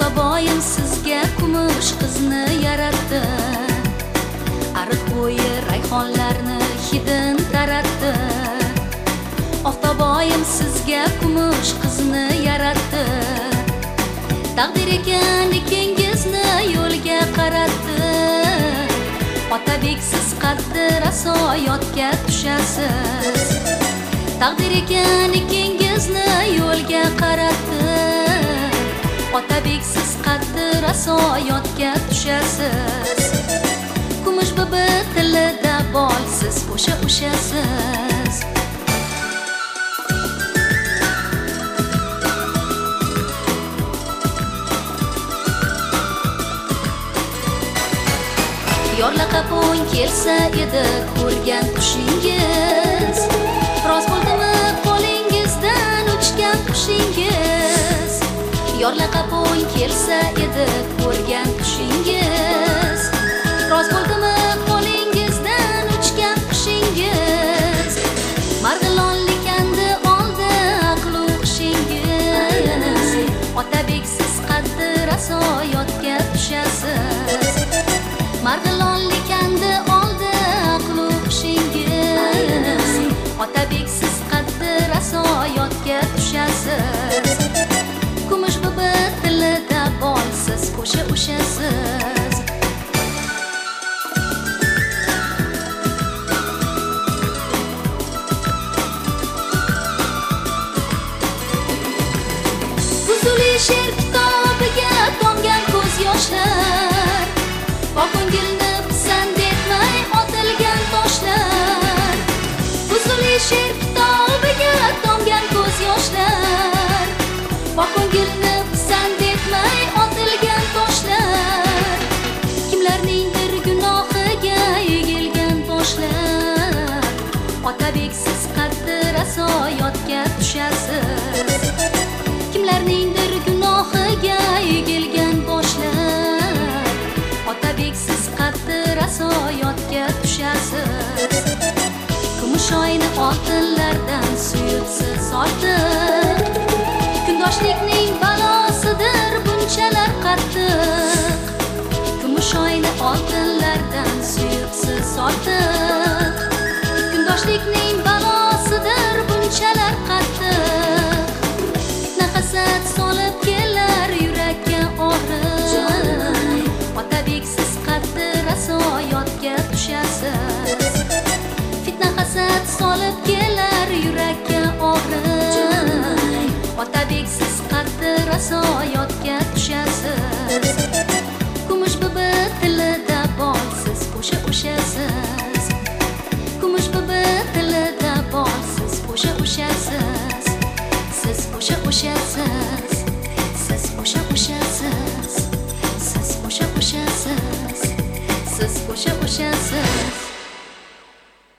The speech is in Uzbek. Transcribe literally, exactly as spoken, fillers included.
Oftoboyim sizga kumush qizni yaratdi. Ariq bo'yi rayhonlarni hidin taratdi. Oftoboyim sizga kumush qizni yaratdi. Taqdir ekan ikingizni yo'lga qaratdi. Otabek siz qaddi rasoyotga tushasiz. Taqdir ekan ikingizni yo'lga qaratdi. Otabek siz qaddi rasoyotga tushasiz. Kumush bibi tilida bolsiz o'sha o'shasiz. Yorla qapo'ng kelsa edi ko'rgan tushingiz. Rost bo'ldimi qo'lingizdan uchgan qushingiz. Yorla qapo'ng kelsa edi ko'rgan tushingiz. Rost bo'ldimi qo'lingizdan uchgan qushingiz. Marg'ilonlik andi oldi aql o'qishingiz. Otabek siz qaddi rasoyotga tushasiz. Marg'ilonlik andi oldi aql o'qishingiz. Otabek siz qaddi rasoyotga tushasiz. Kumush bibi tilida bolsiz o'sha o'shasiz. Buzuli she'r kitobiga tomgan ko'z yoshlar. Ko'ngilni pisand etmay otilgan toshlar. Buzuli she'r kitobiga tomgan ko'z yoshlar. Ko'ngilni pisand etmay otilgan toshlar. Kimlarningdir gunohiga egilgan toshlar. Otabek siz qaddi rasoyotga tushasiz. Kimlarningdir gunohiga egilgan boshlar. Otabek siz qaddi rasoyotga tushasiz. Kumush oyni oltinlardan suyutsiz ortiq. Kundoshlikning balosidir bunchalar qattiq. Kumush oyni oltinlardan suyutsiz ortiq. Kundoshlikning balosidir bunchalar qattiq. Fitna hasad solib kelar yurakka og'riq. Otabek siz qaddi rasoyotga tushasiz. Fitna hasad solib kelar yurakka og'riq. Otabek siz qaddi rasoyotga tushasiz. Kumush bibi tilida bolsiz o'sha o'shasiz. Kumush bibi tilida bolsiz o'sha o'shasiz. Siz o'sha o'shasiz. Siz o'sha o'shasiz. Siz o'sha o'shasiz. Siz o'sha o'shasiz.